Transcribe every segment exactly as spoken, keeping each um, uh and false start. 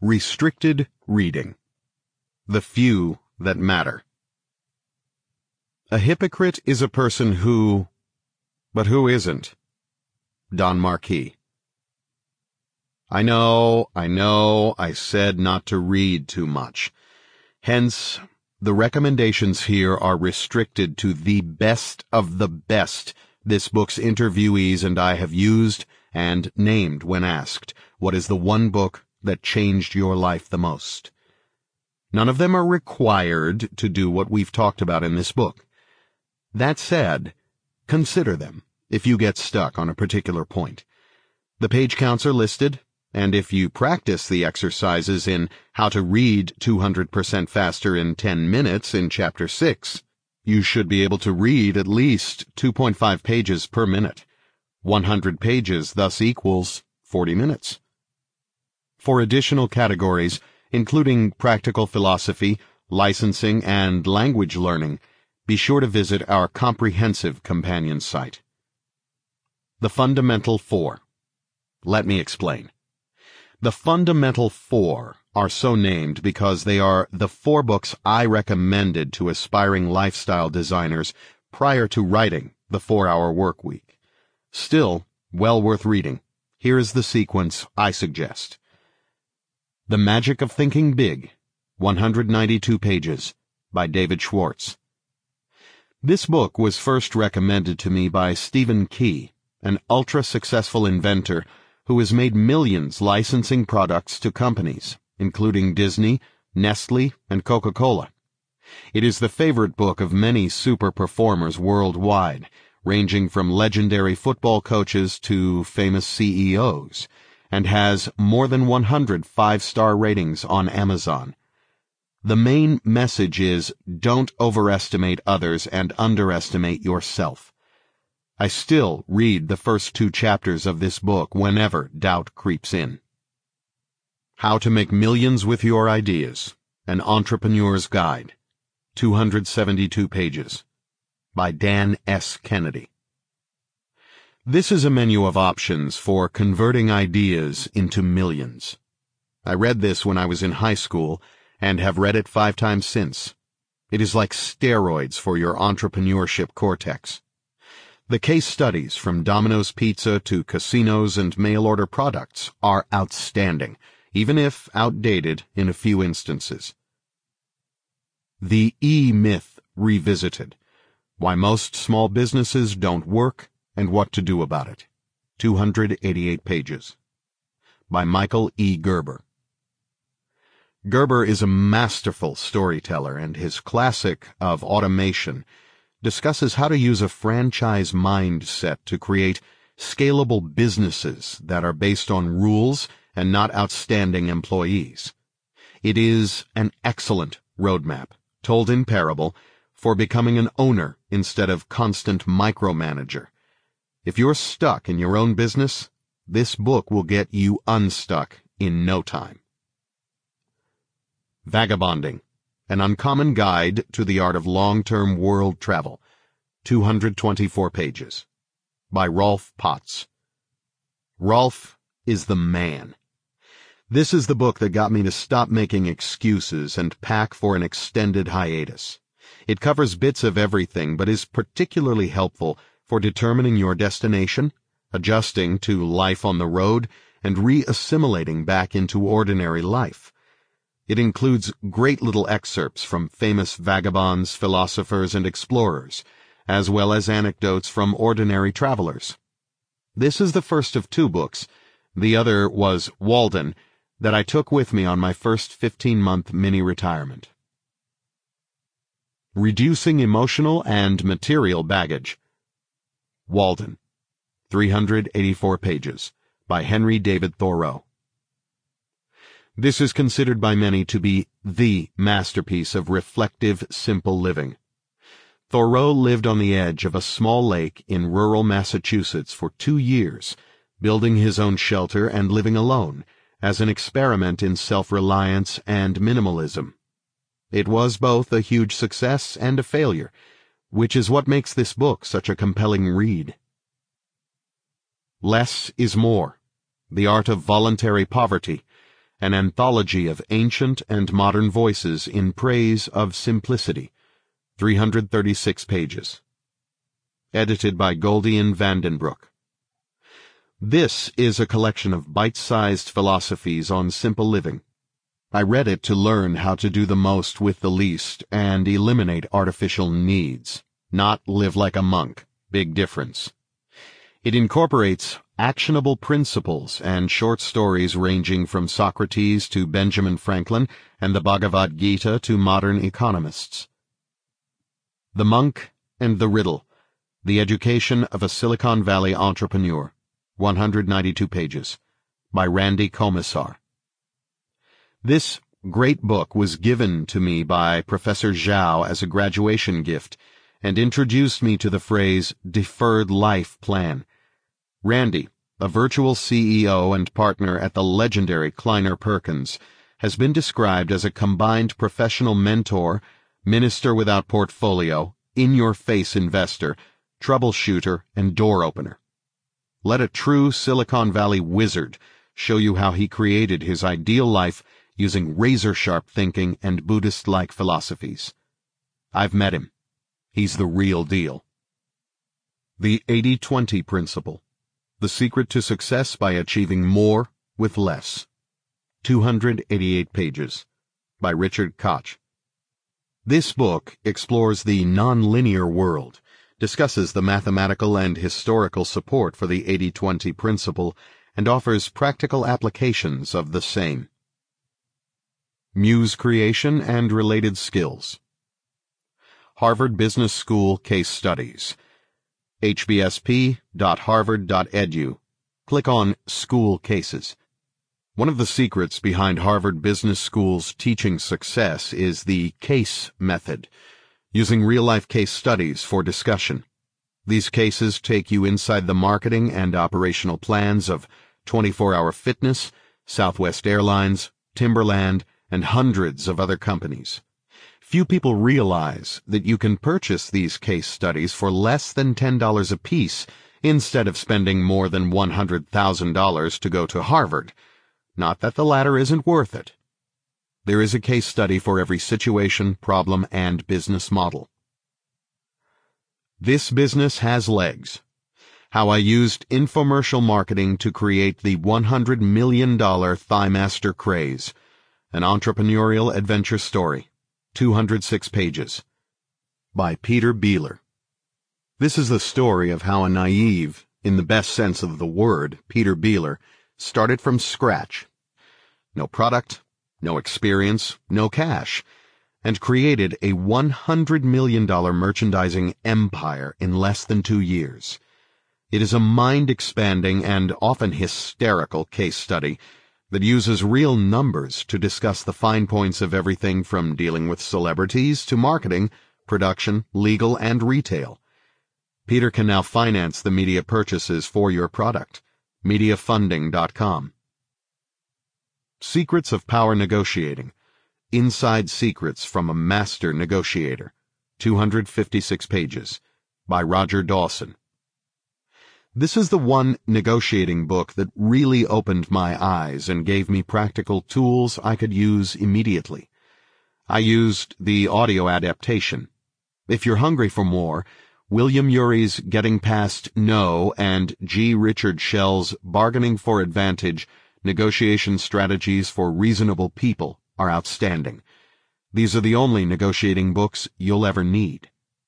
Restricted Reading. The Few That Matter. A hypocrite is a person who... But who isn't? Don Marquis. I know, I know, I said not to read too much. Hence, the recommendations here are restricted to the best of the best this book's interviewees and I have used and named when asked, what is the one book that changed your life the most? None of them are required to do what we've talked about in this book. That said, consider them if you get stuck on a particular point. The page counts are listed, and if you practice the exercises in How to Read two hundred percent Faster in ten minutes in Chapter six, you should be able to read at least two point five pages per minute. one hundred pages thus equals forty minutes. For additional categories, including practical philosophy, licensing, and language learning, be sure to visit our comprehensive companion site. The Fundamental Four. Let me explain. The Fundamental Four are so named because they are the four books I recommended to aspiring lifestyle designers prior to writing The four-Hour Workweek. Still, well worth reading. Here is the sequence I suggest. The Magic of Thinking Big, one hundred ninety-two pages, by David Schwartz. This book was first recommended to me by Stephen Key, an ultra-successful inventor who has made millions licensing products to companies, including Disney, Nestle, and Coca-Cola. It is the favorite book of many super performers worldwide, ranging from legendary football coaches to famous C E Os, and has more than one hundred five-star ratings on Amazon. The main message is, don't overestimate others and underestimate yourself. I still read the first two chapters of this book whenever doubt creeps in. How to Make Millions with Your Ideas, An Entrepreneur's Guide, two hundred seventy-two pages, by Dan S. Kennedy. This is a menu of options for converting ideas into millions. I read this when I was in high school and have read it five times since. It is like steroids for your entrepreneurship cortex. The case studies from Domino's Pizza to casinos and mail-order products are outstanding, even if outdated in a few instances. The E-Myth Revisited: Why Most Small Businesses Don't Work and What to Do About It, two hundred eighty-eight pages, by Michael E. Gerber. Gerber is a masterful storyteller, and his classic of Automation discusses how to use a franchise mindset to create scalable businesses that are based on rules and not outstanding employees. It is an excellent roadmap, told in parable, for becoming an owner instead of constant micromanager. If you're stuck in your own business, this book will get you unstuck in no time. Vagabonding: An Uncommon Guide to the Art of Long-Term World Travel, two hundred twenty-four pages, by Rolf Potts. Rolf is the man. This is the book that got me to stop making excuses and pack for an extended hiatus. It covers bits of everything, but is particularly helpful for determining your destination, adjusting to life on the road, and re-assimilating back into ordinary life. It includes great little excerpts from famous vagabonds, philosophers, and explorers, as well as anecdotes from ordinary travelers. This is the first of two books. The other was Walden, that I took with me on my first fifteen-month mini-retirement. Reducing Emotional and Material Baggage. Walden, three hundred eighty-four pages, by Henry David Thoreau. This is considered by many to be the masterpiece of reflective, simple living. Thoreau lived on the edge of a small lake in rural Massachusetts for two years, building his own shelter and living alone, as an experiment in self-reliance and minimalism. It was both a huge success and a failure, which is what makes this book such a compelling read. Less is More: The Art of Voluntary Poverty, an anthology of ancient and modern voices in praise of simplicity, three hundred thirty-six pages. Edited by Goldian Vandenbroek. This is a collection of bite-sized philosophies on simple living. I read it to learn how to do the most with the least and eliminate artificial needs, not live like a monk. Big difference. It incorporates actionable principles and short stories ranging from Socrates to Benjamin Franklin and the Bhagavad Gita to modern economists. The Monk and the Riddle, The Education of a Silicon Valley Entrepreneur, one hundred ninety-two pages, by Randy Komisar. This great book was given to me by Professor Zhao as a graduation gift and introduced me to the phrase deferred life plan. Randy, a virtual C E O and partner at the legendary Kleiner Perkins, has been described as a combined professional mentor, minister without portfolio, in-your-face investor, troubleshooter, and door opener. Let a true Silicon Valley wizard show you how he created his ideal life using razor-sharp thinking and Buddhist-like philosophies. I've met him. He's the real deal. The eighty twenty Principle. The Secret to Success by Achieving More with Less. two hundred eighty-eight pages. By Richard Koch. This book explores the nonlinear world, discusses the mathematical and historical support for the eighty twenty Principle, and offers practical applications of the same. Muse creation and related skills. Harvard Business School Case Studies. h b s p dot harvard dot e d u. Click on School Cases. One of the secrets behind Harvard Business School's teaching success is the CASE method, using real-life case studies for discussion. These cases take you inside the marketing and operational plans of twenty-four hour Fitness, Southwest Airlines, Timberland, and hundreds of other companies. Few people realize that you can purchase these case studies for less than ten dollars a piece instead of spending more than one hundred thousand dollars to go to Harvard. Not that the latter isn't worth it. There is a case study for every situation, problem, and business model. This Business Has Legs. How I Used Infomercial Marketing to Create the one hundred million dollars ThighMaster Craze. An Entrepreneurial Adventure Story. two hundred six pages. By Peter Beeler. This is the story of how a naive, in the best sense of the word, Peter Beeler, started from scratch. No product, no experience, no cash, and created a one hundred million dollars merchandising empire in less than two years. It is a mind-expanding and often hysterical case study that uses real numbers to discuss the fine points of everything from dealing with celebrities to marketing, production, legal, and retail. Peter can now finance the media purchases for your product. media funding dot com. Secrets of Power Negotiating. Inside Secrets from a Master Negotiator. two hundred fifty-six pages. By Roger Dawson. This is the one negotiating book that really opened my eyes and gave me practical tools I could use immediately. I used the audio adaptation. If you're hungry for more, William Urey's Getting Past No and G. Richard Schell's Bargaining for Advantage, Negotiation Strategies for Reasonable People are outstanding. These are the only negotiating books you'll ever need.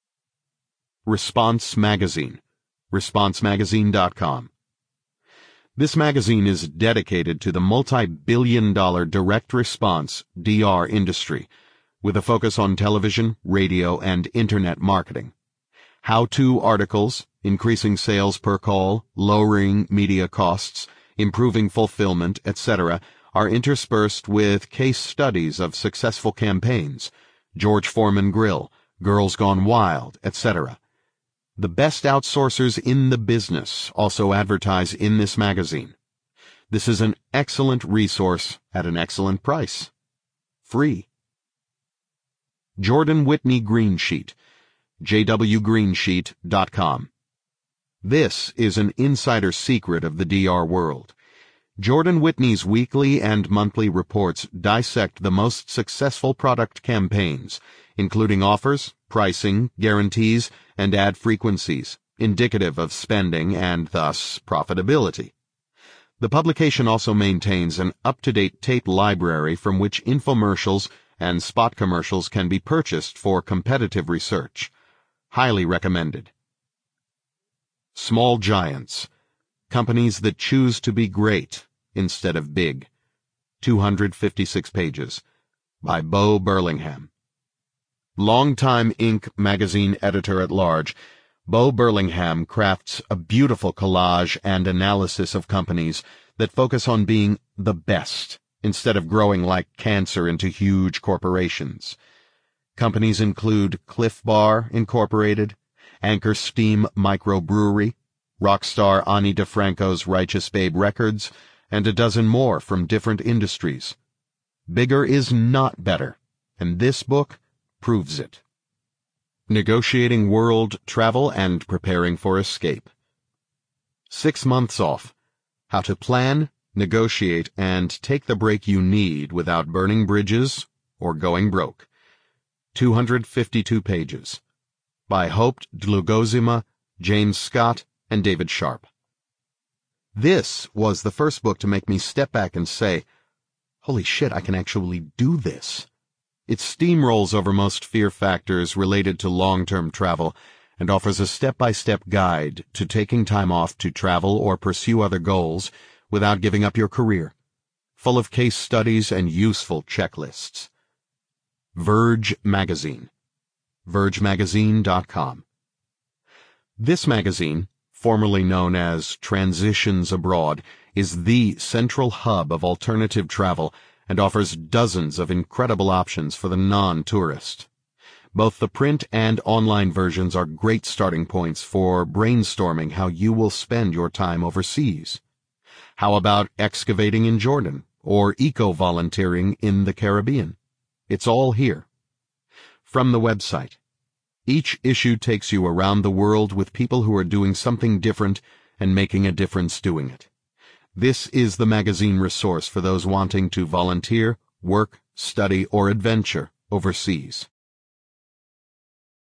Response Magazine. response magazine dot com. This magazine is dedicated to the multi-billion dollar direct response D R industry, with a focus on television, radio, and internet marketing. How-to articles, increasing sales per call, lowering media costs, improving fulfillment, et cetera, are interspersed with case studies of successful campaigns, George Foreman Grill, Girls Gone Wild, et cetera. The best outsourcers in the business also advertise in this magazine. This is an excellent resource at an excellent price. Free. Jordan Whitney Greensheet, j w greensheet dot com. This is an insider secret of the D R world. Jordan Whitney's weekly and monthly reports dissect the most successful product campaigns, including offers, pricing, guarantees, and ad frequencies, indicative of spending and, thus, profitability. The publication also maintains an up-to-date tape library from which infomercials and spot commercials can be purchased for competitive research. Highly recommended. Small Giants. Companies that choose to be great instead of big. two hundred fifty-six pages. By Bo Burlingham. Longtime Inc magazine editor-at-large, Bo Burlingham crafts a beautiful collage and analysis of companies that focus on being the best instead of growing like cancer into huge corporations. Companies include Cliff Bar Incorporated, Anchor Steam Microbrewery, Rockstar Ani DeFranco's Righteous Babe Records, and a dozen more from different industries. Bigger is not better, and this book proves it. Negotiating World Travel and Preparing for Escape. Six months off. How to plan, negotiate, and take the break you need without burning bridges or going broke. two hundred fifty-two pages. By Hope Dlugosima, James Scott, and David Sharp. This was the first book to make me step back and say, holy shit, I can actually do this. It steamrolls over most fear factors related to long-term travel and offers a step-by-step guide to taking time off to travel or pursue other goals without giving up your career, full of case studies and useful checklists. Verge Magazine. verge magazine dot com. This magazine, formerly known as Transitions Abroad, is the central hub of alternative travel and offers dozens of incredible options for the non-tourist. Both the print and online versions are great starting points for brainstorming how you will spend your time overseas. How about excavating in Jordan or eco-volunteering in the Caribbean? It's all here. From the website. Each issue takes you around the world with people who are doing something different and making a difference doing it. This is the magazine resource for those wanting to volunteer, work, study, or adventure overseas.